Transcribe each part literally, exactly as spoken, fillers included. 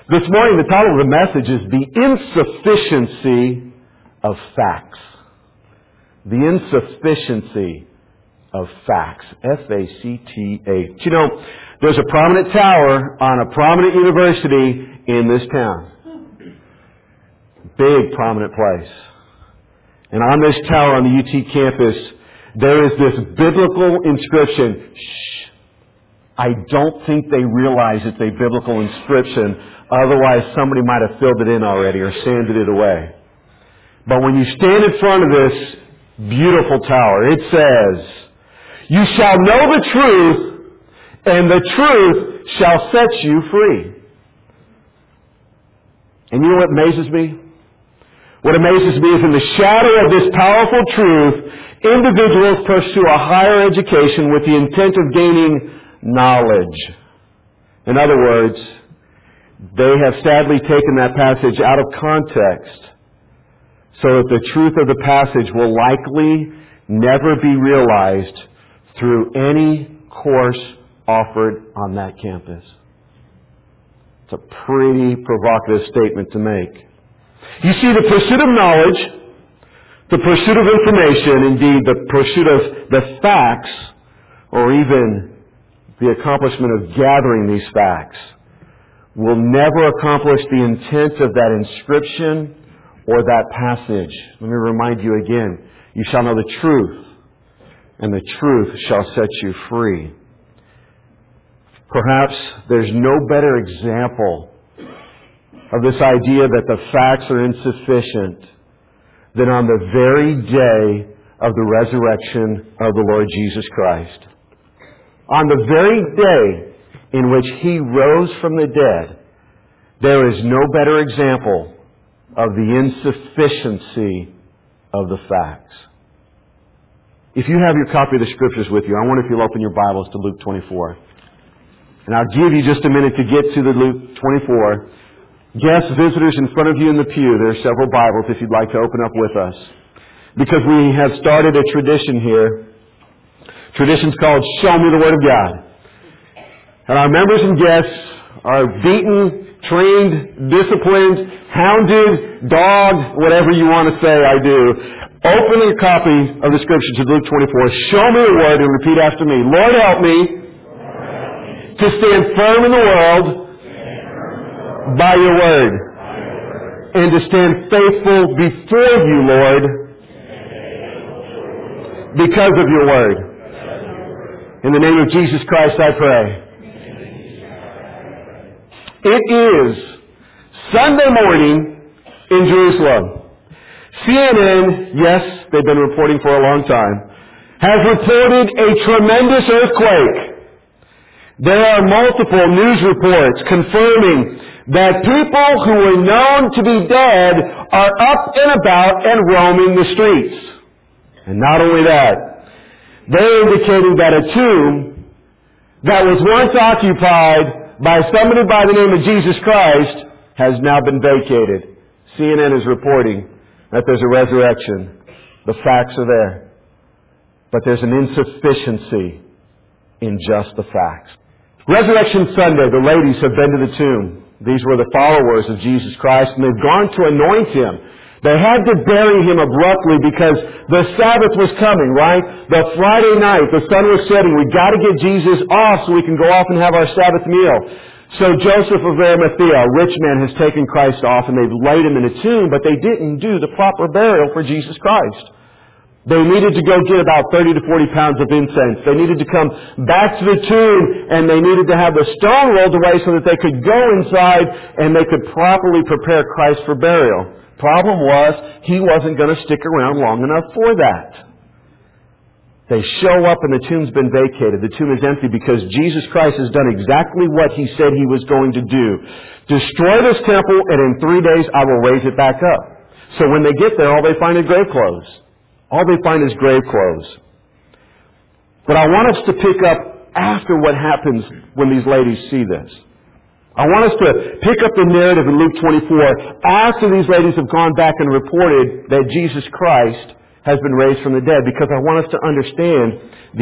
This morning, the title of the message is The Insufficiency of Facts. The Insufficiency of Facts. F A C T H. You know, there's a prominent tower on a prominent university in this town. Big, prominent place. And on this tower on the U T campus, there is this biblical inscription. Shh. I don't think they realize it's a biblical inscription. Otherwise, somebody might have filled it in already or sanded it away. But when you stand in front of this beautiful tower, it says, "You shall know the truth, and the truth shall set you free." And you know what amazes me? What amazes me is in the shadow of this powerful truth, individuals pursue a higher education with the intent of gaining knowledge. In other words, they have sadly taken that passage out of context so that the truth of the passage will likely never be realized through any course offered on that campus. It's a pretty provocative statement to make. You see, the pursuit of knowledge, the pursuit of information, indeed the pursuit of the facts, or even the accomplishment of gathering these facts, will never accomplish the intent of that inscription or that passage. Let me remind you again. You shall know the truth, and the truth shall set you free. Perhaps there's no better example of this idea that the facts are insufficient than on the very day of the resurrection of the Lord Jesus Christ. On the very day in which He rose from the dead, there is no better example of the insufficiency of the facts. If you have your copy of the Scriptures with you, I wonder if you'll open your Bibles to Luke twenty-four. And I'll give you just a minute to get to the Luke twenty-four. Guest visitors in front of you in the pew, there are several Bibles if you'd like to open up with us. Because we have started a tradition here. Tradition's called Show Me the Word of God. And our members and guests are beaten, trained, disciplined, hounded, dogged, whatever you want to say, I do. Open your copy of the Scripture to Luke twenty-four. Show me the Word and repeat after me. Lord, help me to stand firm in the world by your Word, and to stand faithful before you, Lord, because of your Word. In the name of Jesus Christ, I pray. It is Sunday morning in Jerusalem. C N N, yes, they've been reporting for a long time, has reported a tremendous earthquake. There are multiple news reports confirming that people who were known to be dead are up and about and roaming the streets. And not only that, they're indicating that a tomb that was once occupied by somebody by the name of Jesus Christ has now been vacated. C N N is reporting that there's a resurrection. The facts are there. But there's an insufficiency in just the facts. Resurrection Sunday, the ladies have been to the tomb. These were the followers of Jesus Christ, and they've gone to anoint Him. They had to bury Him abruptly because the Sabbath was coming, right? The Friday night, the sun was setting. We've got to get Jesus off so we can go off and have our Sabbath meal. So Joseph of Arimathea, a rich man, has taken Christ off, and they've laid Him in a tomb, but they didn't do the proper burial for Jesus Christ. They needed to go get about thirty to forty pounds of incense. They needed to come back to the tomb, and they needed to have the stone rolled away so that they could go inside and they could properly prepare Christ for burial. Problem was, He wasn't going to stick around long enough for that. They show up and the tomb's been vacated. The tomb is empty because Jesus Christ has done exactly what He said He was going to do. Destroy this temple, and in three days I will raise it back up. So when they get there, all they find is grave clothes. All they find is grave clothes. But I want us to pick up after what happens when these ladies see this. I want us to pick up the narrative in Luke twenty-four after these ladies have gone back and reported that Jesus Christ has been raised from the dead, because I want us to understand the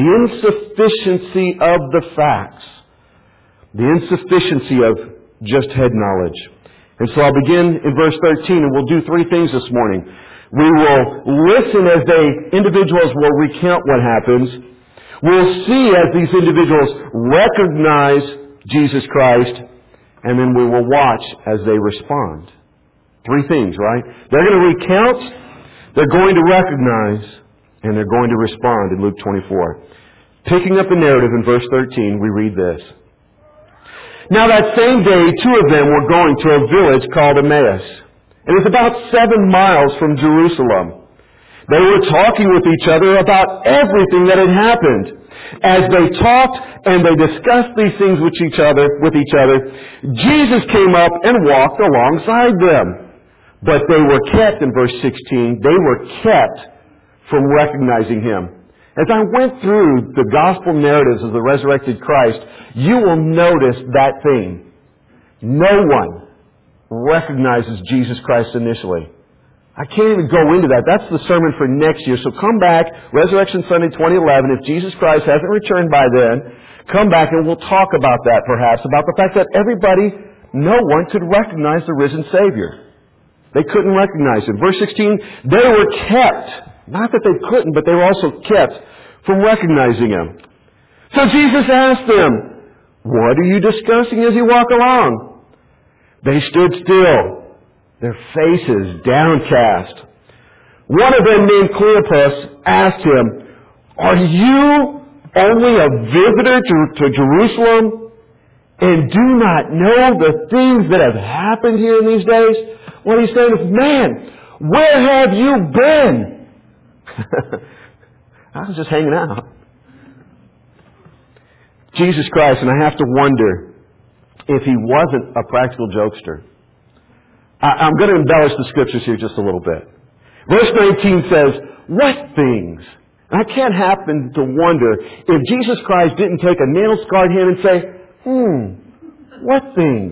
insufficiency of the facts, the insufficiency of just head knowledge. And so I'll begin in verse thirteen, and we'll do three things this morning. We will listen as they, individuals will recount what happens. We'll see as these individuals recognize Jesus Christ, and then we will watch as they respond. Three things, right? They're going to recount, they're going to recognize, and they're going to respond in Luke twenty-four. Picking up the narrative in verse thirteen, we read this. Now that same day, two of them were going to a village called Emmaus. It was about seven miles from Jerusalem. They were talking with each other about everything that had happened. As they talked and they discussed these things with each other, with each other, Jesus came up and walked alongside them. But they were kept, in verse sixteen, they were kept from recognizing Him. As I went through the gospel narratives of the resurrected Christ, you will notice that thing. No one recognizes Jesus Christ initially. I can't even go into that. That's the sermon for next year. So come back, Resurrection Sunday twenty eleven. If Jesus Christ hasn't returned by then, come back and we'll talk about that perhaps, about the fact that everybody, no one could recognize the risen Savior. They couldn't recognize Him. Verse sixteen, they were kept. Not that they couldn't, but they were also kept from recognizing Him. So Jesus asked them, what are you discussing as you walk along? They stood still, their faces downcast. One of them, named Cleopas, asked Him, are you only a visitor to, to Jerusalem and do not know the things that have happened here in these days? What he's saying is, man, where have you been? I was just hanging out. Jesus Christ, and I have to wonder if He wasn't a practical jokester. I, I'm going to embellish the scriptures here just a little bit. Verse nineteen says, what things? And I can't happen to wonder if Jesus Christ didn't take a nail-scarred hand and say, hmm, what things?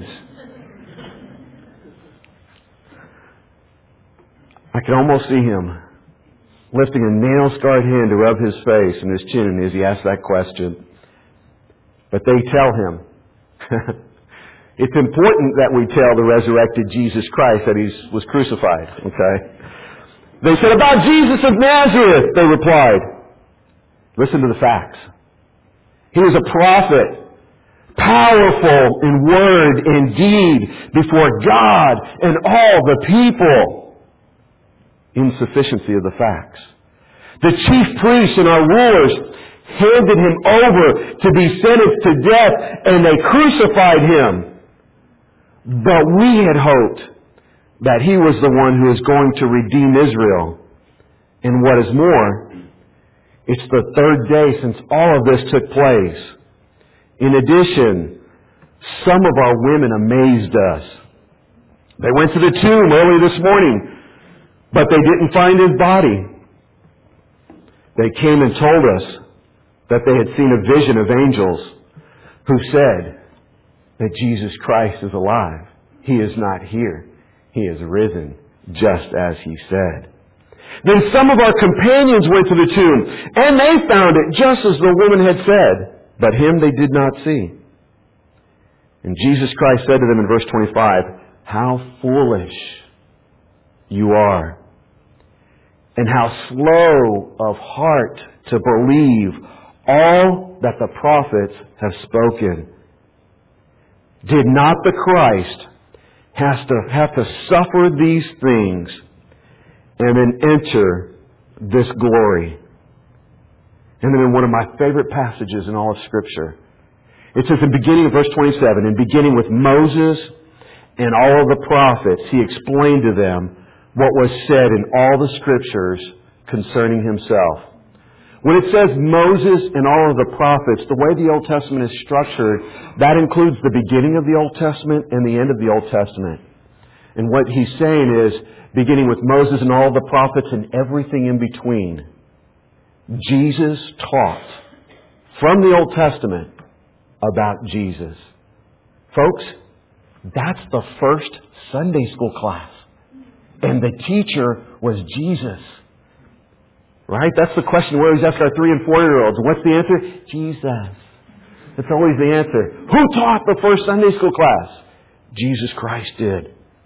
I can almost see Him lifting a nail-scarred hand to rub His face and His chin as He asks that question. But they tell Him, it's important that we tell the resurrected Jesus Christ that He was crucified, okay? They said, about Jesus of Nazareth, they replied. Listen to the facts. He was a prophet, powerful in word and deed before God and all the people. Insufficiency of the facts. The chief priests and our rulers handed Him over to be sentenced to death, and they crucified Him. But we had hoped that He was the one who was going to redeem Israel. And what is more, it's the third day since all of this took place. In addition, some of our women amazed us. They went to the tomb early this morning, but they didn't find His body. They came and told us that they had seen a vision of angels who said that Jesus Christ is alive. He is not here. He is risen, just as He said. Then some of our companions went to the tomb, and they found it just as the woman had said, but Him they did not see. And Jesus Christ said to them in verse twenty-five, how foolish you are, and how slow of heart to believe all that the prophets have spoken. Did not the Christ has to have to suffer these things and then enter this glory? And then in one of my favorite passages in all of Scripture, it says in beginning of verse twenty-seven, in beginning with Moses and all of the prophets, He explained to them what was said in all the Scriptures concerning Himself. When it says Moses and all of the prophets, the way the Old Testament is structured, that includes the beginning of the Old Testament and the end of the Old Testament. And what He's saying is, beginning with Moses and all the prophets and everything in between, Jesus taught from the Old Testament about Jesus. Folks, that's the first Sunday school class. And the teacher was Jesus. Right? That's the question we always ask our three and four-year-olds. What's the answer? Jesus. That's always the answer. Who taught the first Sunday school class? Jesus Christ did.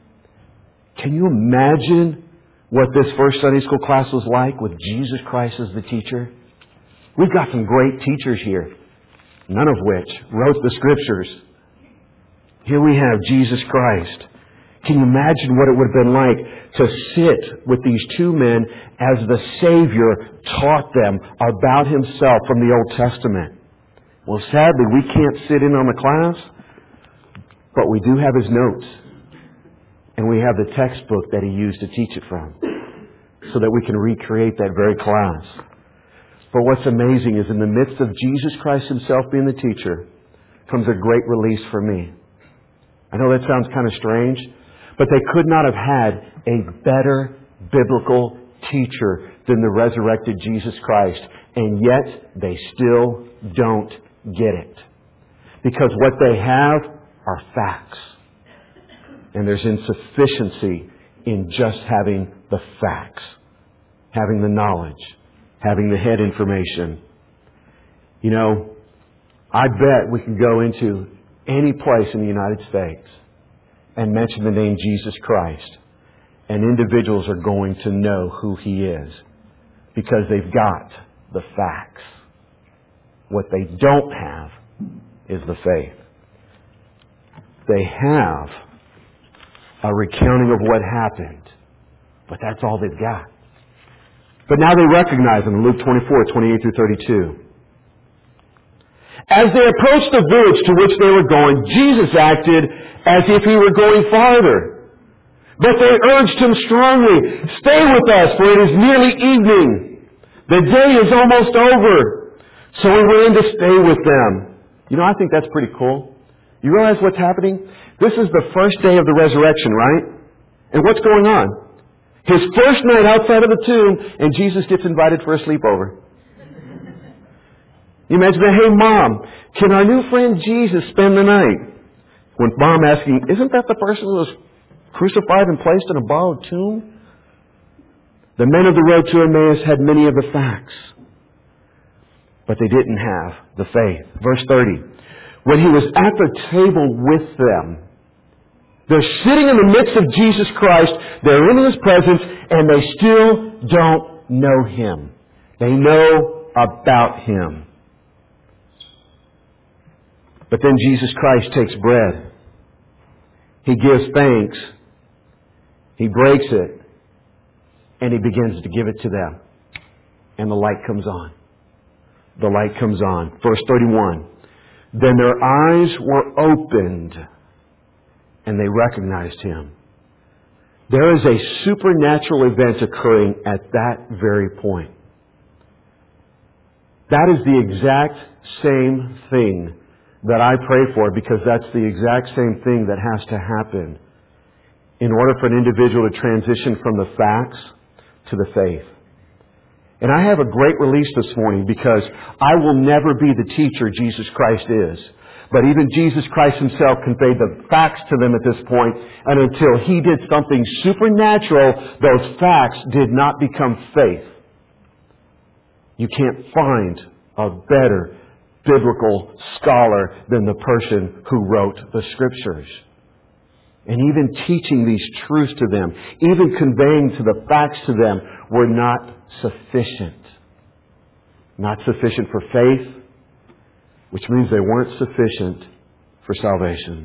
Can you imagine what this first Sunday school class was like with Jesus Christ as the teacher? We've got some great teachers here, none of which wrote the Scriptures. Here we have Jesus Christ. Can you imagine what it would have been like to sit with these two men as the Savior taught them about Himself from the Old Testament? Well, sadly, we can't sit in on the class, but we do have His notes. And we have the textbook that He used to teach it from, so that we can recreate that very class. But what's amazing is in the midst of Jesus Christ Himself being the teacher comes a great release for me. I know that sounds kind of strange, but they could not have had a better biblical teacher than the resurrected Jesus Christ. And yet, they still don't get it. Because what they have are facts. And there's insufficiency in just having the facts. Having the knowledge. Having the head information. You know, I bet we can go into any place in the United States and mention the name Jesus Christ, and individuals are going to know who He is because they've got the facts. What they don't have is the faith. They have a recounting of what happened, but that's all they've got. But now they recognize Him in Luke twenty-four, twenty-eight through thirty-two. As they approached the village to which they were going, Jesus acted as if He were going farther. But they urged Him strongly, "Stay with us, for it is nearly evening. The day is almost over." So He went in to stay with them. You know, I think that's pretty cool. You realize what's happening? This is the first day of the resurrection, right? And what's going on? His first night outside of the tomb, and Jesus gets invited for a sleepover. You imagine that, "Hey, Mom, can our new friend Jesus spend the night?" When Mom asking, "Isn't that the person who was crucified and placed in a borrowed tomb?" The men of the road to Emmaus had many of the facts, but they didn't have the faith. Verse thirty. When He was at the table with them, they're sitting in the midst of Jesus Christ, they're in His presence, and they still don't know Him. They know about Him. But then Jesus Christ takes bread. He gives thanks. He breaks it. And He begins to give it to them. And the light comes on. The light comes on. Verse thirty-one. Then their eyes were opened and they recognized Him. There is a supernatural event occurring at that very point. That is the exact same thing that I pray for, because that's the exact same thing that has to happen in order for an individual to transition from the facts to the faith. And I have a great release this morning, because I will never be the teacher Jesus Christ is. But even Jesus Christ Himself conveyed the facts to them at this point, and until He did something supernatural, those facts did not become faith. You can't find a better biblical scholar than the person who wrote the Scriptures. And even teaching these truths to them, even conveying to the facts to them, were not sufficient. Not sufficient for faith, which means they weren't sufficient for salvation.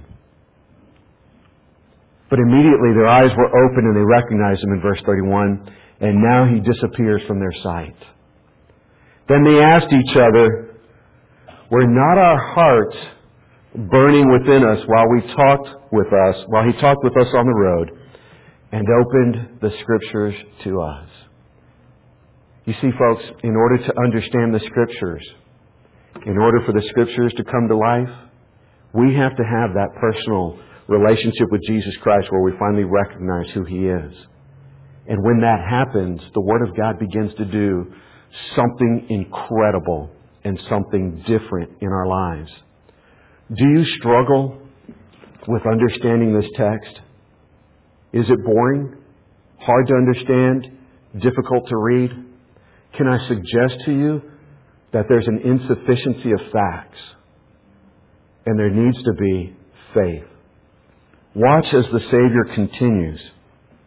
But immediately their eyes were opened and they recognized Him in verse thirty-one, and now He disappears from their sight. Then they asked each other, "Were not our hearts burning within us while we talked with us, while He talked with us on the road and opened the Scriptures to us?" You see, folks, in order to understand the Scriptures, in order for the Scriptures to come to life, we have to have that personal relationship with Jesus Christ where we finally recognize who He is. And when that happens, the Word of God begins to do something incredible and something different in our lives. Do you struggle with understanding this text? Is it boring? Hard to understand? Difficult to read? Can I suggest to you that there's an insufficiency of facts and there needs to be faith? Watch as the Savior continues.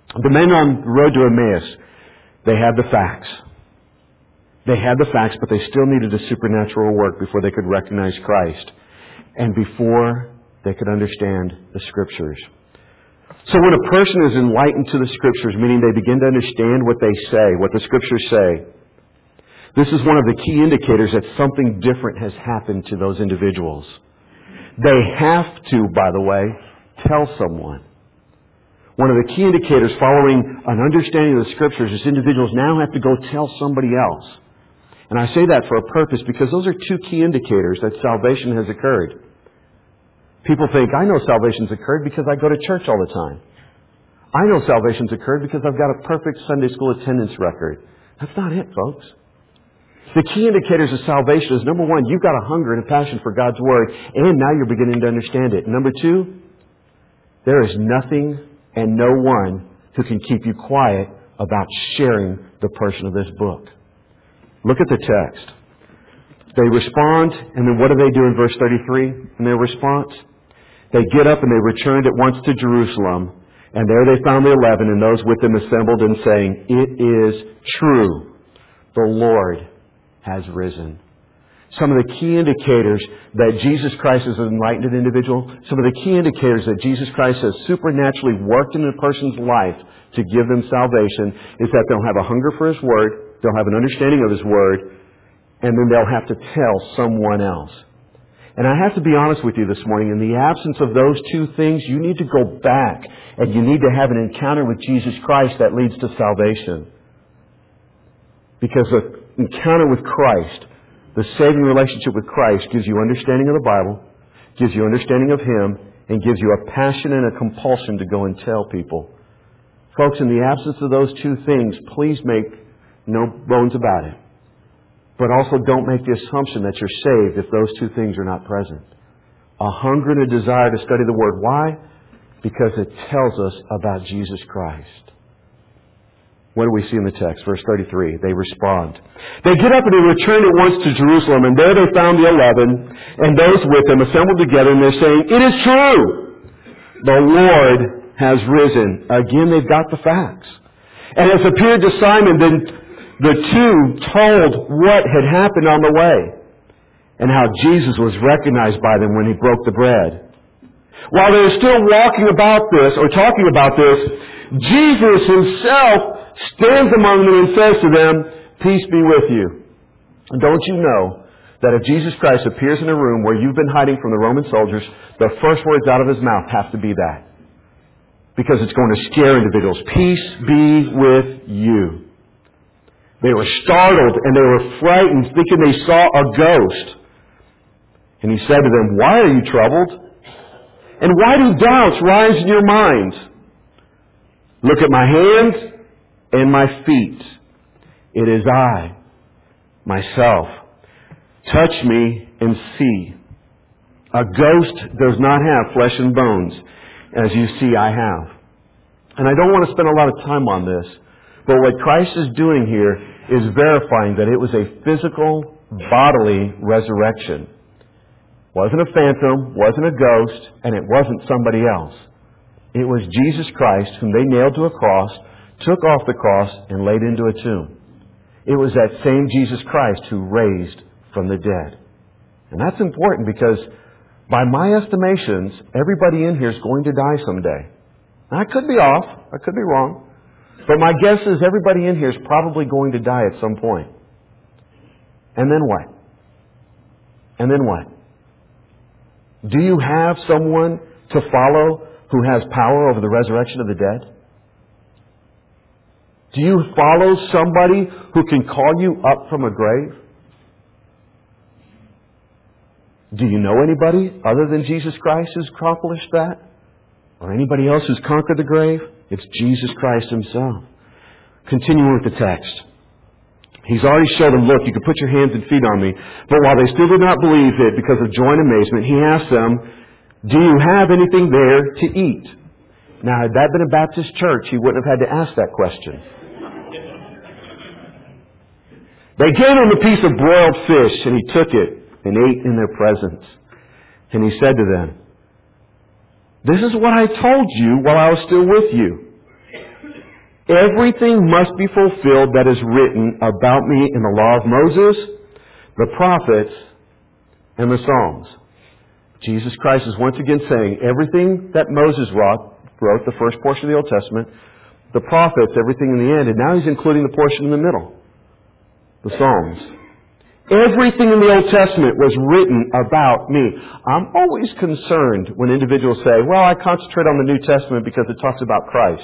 The men on the road to Emmaus, they had the facts. They had the facts, but they still needed a supernatural work before they could recognize Christ and before they could understand the Scriptures. So when a person is enlightened to the Scriptures, meaning they begin to understand what they say, what the Scriptures say, this is one of the key indicators that something different has happened to those individuals. They have to, by the way, tell someone. One of the key indicators following an understanding of the Scriptures is individuals now have to go tell somebody else. And I say that for a purpose because those are two key indicators that salvation has occurred. People think, I know salvation's occurred because I go to church all the time. I know salvation's occurred because I've got a perfect Sunday school attendance record. That's not it, folks. The key indicators of salvation is, number one, you've got a hunger and a passion for God's Word, and now you're beginning to understand it. Number two, there is nothing and no one who can keep you quiet about sharing the person of this book. Look at the text. They respond, and then what do they do in verse thirty-three in their response? They get up and they returned at once to Jerusalem, and there they found the eleven and those with them assembled and saying, "It is true, the Lord has risen." Some of the key indicators that Jesus Christ is an enlightened individual, some of the key indicators that Jesus Christ has supernaturally worked in a person's life to give them salvation is that they'll have a hunger for His Word, they'll have an understanding of His Word, and then they'll have to tell someone else. And I have to be honest with you this morning, in the absence of those two things, you need to go back and you need to have an encounter with Jesus Christ that leads to salvation. Because the encounter with Christ, the saving relationship with Christ, gives you understanding of the Bible, gives you understanding of Him, and gives you a passion and a compulsion to go and tell people. Folks, in the absence of those two things, please make no bones about it. But also don't make the assumption that you're saved if those two things are not present. A hunger and a desire to study the Word. Why? Because it tells us about Jesus Christ. What do we see in the text? Verse thirty-three. They respond. They get up and they return at once to Jerusalem, and there they found the eleven, and those with them assembled together, and they're saying, "It is true! The Lord has risen." Again, they've got the facts. And as appeared to Simon, then the two told what had happened on the way, and how Jesus was recognized by them when He broke the bread. While they were still walking about this, or talking about this, Jesus Himself stands among them and says to them, "Peace be with you." And don't you know that if Jesus Christ appears in a room where you've been hiding from the Roman soldiers, the first words out of His mouth have to be that. Because it's going to scare individuals. Peace be with you. They were startled and they were frightened, thinking they saw a ghost. And He said to them, "Why are you troubled? And why do doubts rise in your minds? Look at my hands and my feet. It is I, myself. Touch me and see. A ghost does not have flesh and bones, as you see I have." And I don't want to spend a lot of time on this, but what Christ is doing here is verifying that it was a physical, bodily resurrection. Wasn't a phantom, wasn't a ghost, and it wasn't somebody else. It was Jesus Christ whom they nailed to a cross, took off the cross, and laid into a tomb. It was that same Jesus Christ who raised from the dead. And that's important because by my estimations, everybody in here is going to die someday. Now, I could be off. I could be wrong. But my guess is everybody in here is probably going to die at some point. And then what? And then what? Do you have someone to follow who has power over the resurrection of the dead? Do you follow somebody who can call you up from a grave? Do you know anybody other than Jesus Christ who's accomplished that? Or anybody else who's conquered the grave? It's Jesus Christ Himself. Continuing with the text. He's already showed them, "Look, you can put your hands and feet on me." But while they still did not believe it because of joy and amazement, He asked them, "Do you have anything there to eat?" Now, had that been a Baptist church, He wouldn't have had to ask that question. They gave Him a piece of broiled fish, and He took it and ate in their presence. And He said to them, "This is what I told you while I was still with you. Everything must be fulfilled that is written about me in the law of Moses, the prophets, and the Psalms. Jesus Christ is once again saying everything that Moses wrote, wrote, the first portion of the Old Testament, the prophets, everything in the end, and now he's including the portion in the middle, the Psalms. Everything in the Old Testament was written about me. I'm always concerned when individuals say, well, I concentrate on the New Testament because it talks about Christ.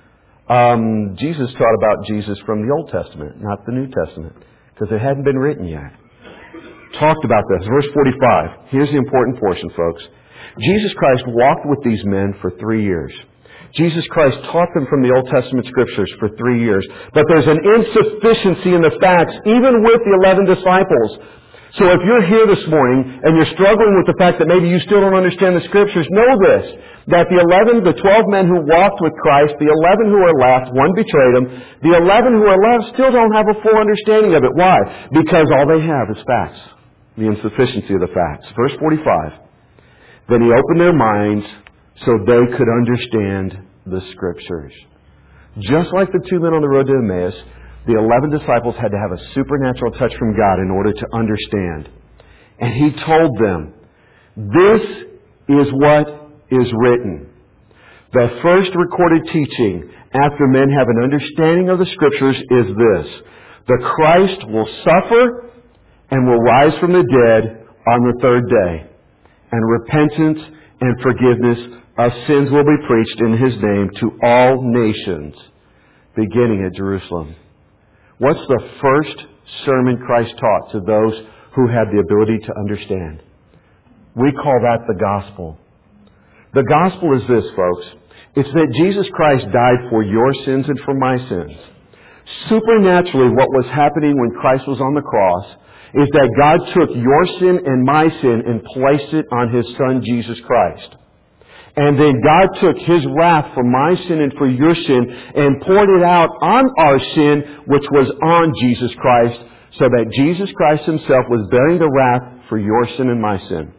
Um, Jesus taught about Jesus from the Old Testament, not the New Testament, because it hadn't been written yet. Talked about this. Verse forty-five. Here's the important portion, folks. Jesus Christ walked with these men for three years. Jesus Christ taught them from the Old Testament Scriptures for three years. But there's an insufficiency in the facts, even with the eleven disciples. So if you're here this morning and you're struggling with the fact that maybe you still don't understand the Scriptures, know this, that the eleven, the twelve men who walked with Christ, the eleven who are left, one betrayed him, the eleven who are left still don't have a full understanding of it. Why? Because all they have is facts. The insufficiency of the facts. Verse forty-five. Then he opened their minds so they could understand the Scriptures. Just like the two men on the road to Emmaus, the eleven disciples had to have a supernatural touch from God in order to understand. And he told them, this is what is written. The first recorded teaching after men have an understanding of the Scriptures is this: the Christ will suffer and will rise from the dead on the third day, and repentance and forgiveness of sins will be preached in His name to all nations, beginning at Jerusalem. What's the first sermon Christ taught to those who had the ability to understand? We call that the gospel. The gospel is this, folks. It's that Jesus Christ died for your sins and for my sins. Supernaturally, what was happening when Christ was on the cross is that God took your sin and my sin and placed it on His Son, Jesus Christ. And then God took His wrath for my sin and for your sin and poured it out on our sin, which was on Jesus Christ, so that Jesus Christ Himself was bearing the wrath for your sin and my sin.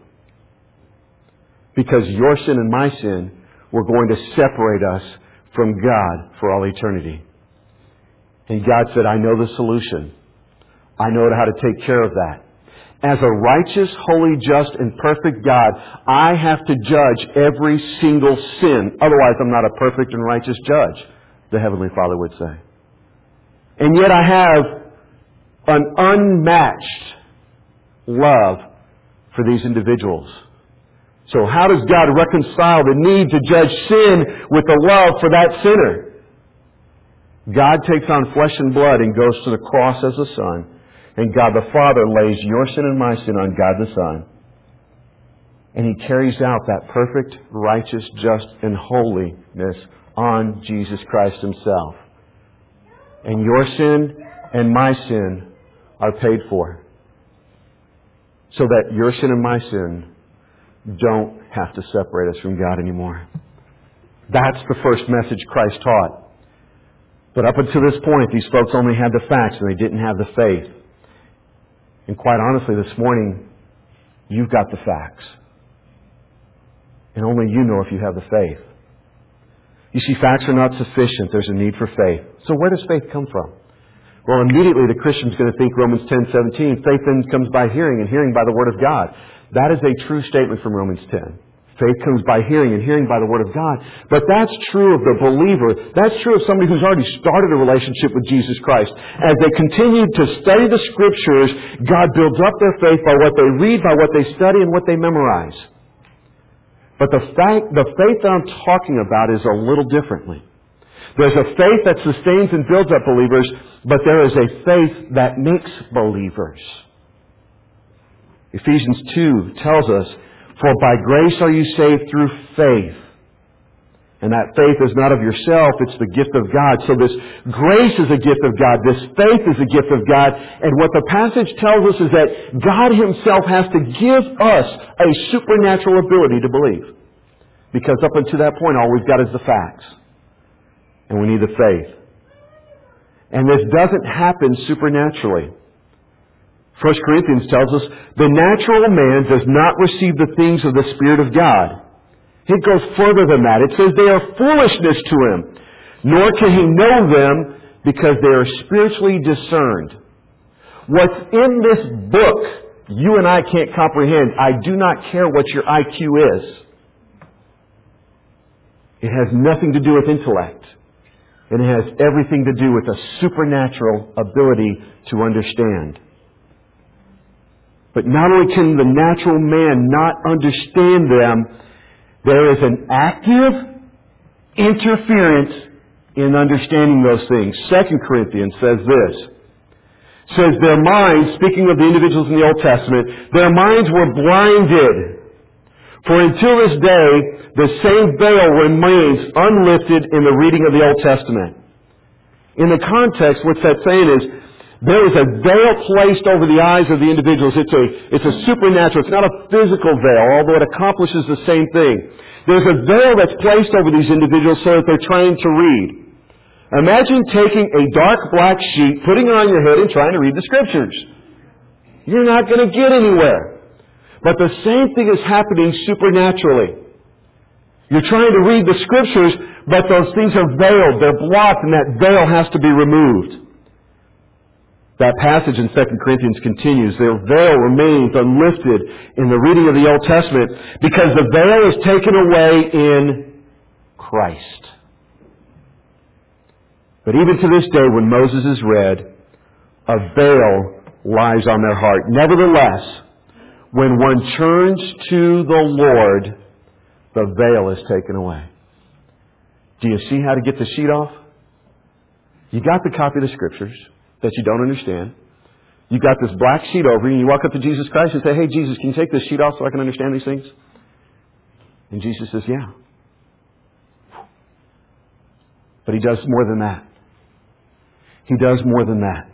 Because your sin and my sin were going to separate us from God for all eternity. And God said, I know the solution. I know how to take care of that. As a righteous, holy, just, and perfect God, I have to judge every single sin. Otherwise, I'm not a perfect and righteous judge, the Heavenly Father would say. And yet I have an unmatched love for these individuals. So how does God reconcile the need to judge sin with the love for that sinner? God takes on flesh and blood and goes to the cross as a son. And God the Father lays your sin and my sin on God the Son. And He carries out that perfect, righteous, just, and holiness on Jesus Christ Himself. And your sin and my sin are paid for. So that your sin and my sin don't have to separate us from God anymore. That's the first message Christ taught. But up until this point, these folks only had the facts and they didn't have the faith. And quite honestly, this morning, you've got the facts. And only you know if you have the faith. You see, facts are not sufficient. There's a need for faith. So where does faith come from? Well, immediately the Christian's going to think Romans ten seventeen, faith then comes by hearing, and hearing by the Word of God. That is a true statement from Romans ten. Faith comes by hearing, and hearing by the Word of God. But that's true of the believer. That's true of somebody who's already started a relationship with Jesus Christ. As they continue to study the Scriptures, God builds up their faith by what they read, by what they study, and what they memorize. But the fact, the faith that I'm talking about is a little differently. There's a faith that sustains and builds up believers, but there is a faith that makes believers. Ephesians two tells us, for by grace are you saved through faith. And that faith is not of yourself, it's the gift of God. So this grace is a gift of God. This faith is a gift of God. And what the passage tells us is that God Himself has to give us a supernatural ability to believe. Because up until that point, all we've got is the facts. And we need the faith. And this doesn't happen supernaturally. First Corinthians tells us, the natural man does not receive the things of the Spirit of God. It goes further than that. It says they are foolishness to him. nor can he know them because they are spiritually discerned. What's in this book, you and I can't comprehend. I do not care what your I Q is. It has nothing to do with intellect. And it has everything to do with a supernatural ability to understand. But not only can the natural man not understand them, there is an active interference in understanding those things. Second Corinthians says this. It says their minds, speaking of the individuals in the Old Testament, their minds were blinded. For until this day, the same veil remains unlifted in the reading of the Old Testament. In the context, what's that saying is, there is a veil placed over the eyes of the individuals. It's a, it's a supernatural, it's not a physical veil, although it accomplishes the same thing. There's a veil that's placed over these individuals so that they're trying to read. Imagine taking a dark black sheet, putting it on your head, and trying to read the Scriptures. You're not going to get anywhere. But the same thing is happening supernaturally. You're trying to read the Scriptures, but those things are veiled. They're blocked, and that veil has to be removed. That passage in Second Corinthians continues. Their veil remains unlifted in the reading of the Old Testament because the veil is taken away in Christ. But even to this day, when Moses is read, a veil lies on their heart. Nevertheless, when one turns to the Lord, the veil is taken away. Do you see how to get the sheet off? You got the copy of the Scriptures that you don't understand. You got this black sheet over you, and you walk up to Jesus Christ and say, hey, Jesus, can you take this sheet off so I can understand these things? And Jesus says, yeah. But He does more than that. He does more than that.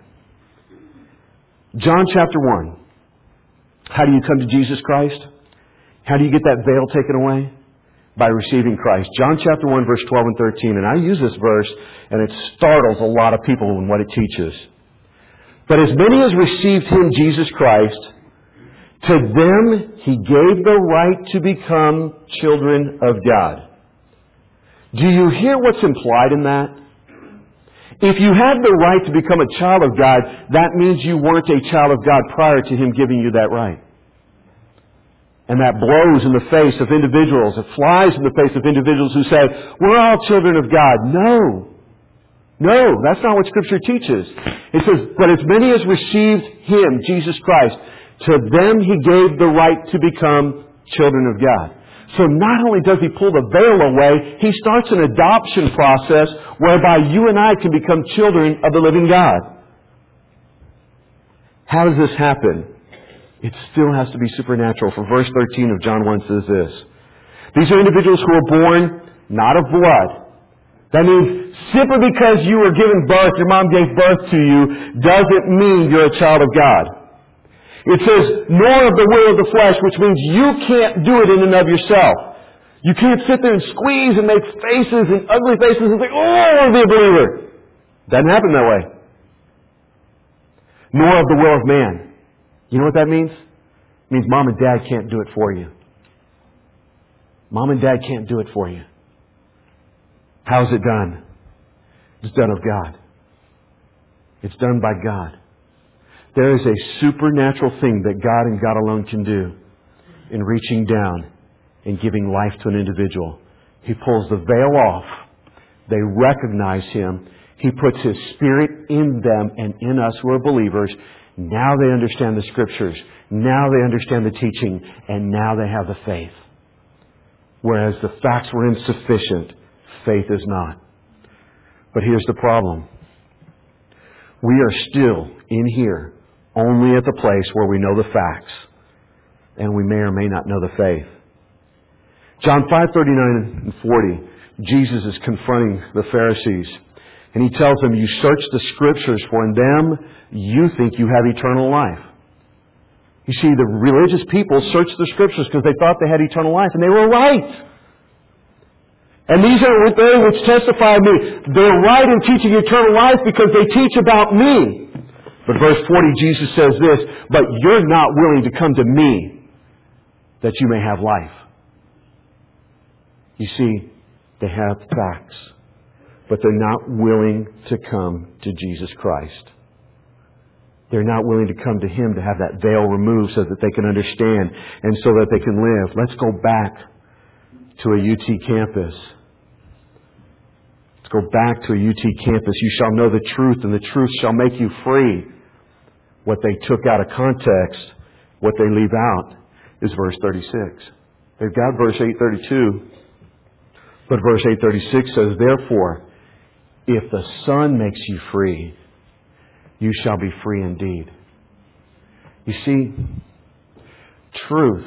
John chapter one. How do you come to Jesus Christ? How do you get that veil taken away? By receiving Christ. John chapter one, verse twelve and thirteen. And I use this verse, and it startles a lot of people in what it teaches. But as many as received Him, Jesus Christ, to them He gave the right to become children of God. Do you hear what's implied in that? If you had the right to become a child of God, that means you weren't a child of God prior to Him giving you that right. And that blows in the face of individuals. It flies in the face of individuals who say, we're all children of God. No. No, that's not what Scripture teaches. It says, but as many as received Him, Jesus Christ, to them He gave the right to become children of God. So not only does He pull the veil away, He starts an adoption process whereby you and I can become children of the living God. How does this happen? It still has to be supernatural. For verse thirteen of John one says this. These are individuals who are born not of blood. That means simply because you were given birth, your mom gave birth to you, doesn't mean you're a child of God. It says, nor of the will of the flesh, which means you can't do it in and of yourself. You can't sit there and squeeze and make faces and ugly faces and think, oh, I want to be a believer. Doesn't happen that way. Nor of the will of man. You know what that means? It means mom and dad can't do it for you. Mom and dad can't do it for you. How's it done? It's done of God. It's done by God. There is a supernatural thing that God and God alone can do in reaching down and giving life to an individual. He pulls the veil off. They recognize Him. He puts His Spirit in them and in us who are believers. Now they understand the Scriptures. Now they understand the teaching. And now they have the faith. Whereas the facts were insufficient, faith is not. But here's the problem. We are still in here only at the place where we know the facts. And we may or may not know the faith. John five thirty-nine and forty, Jesus is confronting the Pharisees. And He tells them, you search the Scriptures, for in them you think you have eternal life. You see, the religious people searched the Scriptures because they thought they had eternal life, and they were right. And these are they which testify of me. They're right in teaching eternal life because they teach about me. But verse forty, Jesus says this, but you're not willing to come to me that you may have life. You see, they have facts. but they're not willing to come to Jesus Christ. They're not willing to come to Him to have that veil removed so that they can understand and so that they can live. Let's go back to a U T campus. Let's go back to a U T campus. You shall know the truth, and the truth shall make you free. What they took out of context, what they leave out, is verse thirty-six. They've got verse eight thirty-two, but verse eight thirty-six says, therefore, if the Son makes you free, you shall be free indeed. You see, truth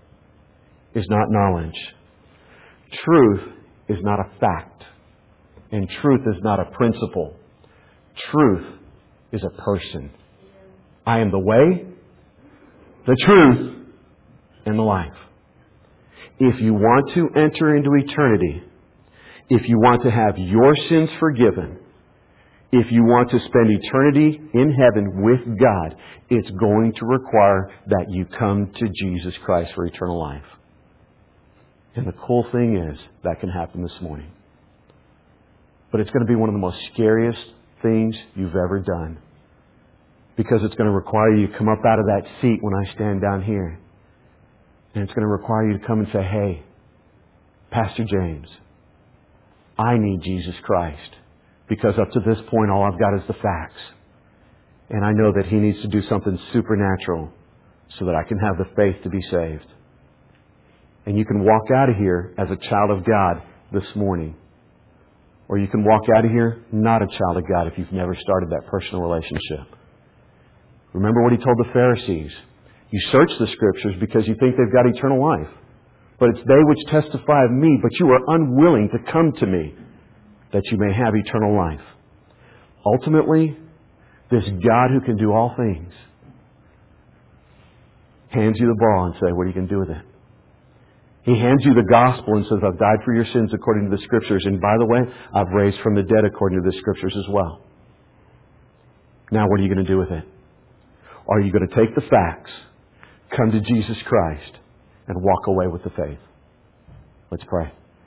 is not knowledge. Truth is not a fact. And truth is not a principle. Truth is a person. I am the way, the truth, and the life. If you want to enter into eternity, if you want to have your sins forgiven, if you want to spend eternity in heaven with God, it's going to require that you come to Jesus Christ for eternal life. And the cool thing is, that can happen this morning. But it's going to be one of the most scariest things you've ever done. Because it's going to require you to come up out of that seat when I stand down here. And it's going to require you to come and say, hey, Pastor James, I need Jesus Christ. Because up to this point, all I've got is the facts. And I know that He needs to do something supernatural so that I can have the faith to be saved. And you can walk out of here as a child of God this morning. Or you can walk out of here not a child of God if you've never started that personal relationship. Remember what He told the Pharisees. You search the Scriptures because you think they've got eternal life. But it's they which testify of me, but you are unwilling to come to me, that you may have eternal life. Ultimately, this God who can do all things hands you the ball and says, what are you going to do with it? He hands you the gospel and says, I've died for your sins according to the Scriptures. And by the way, I've raised from the dead according to the Scriptures as well. Now what are you going to do with it? Are you going to take the facts, come to Jesus Christ, and walk away with the faith? Let's pray.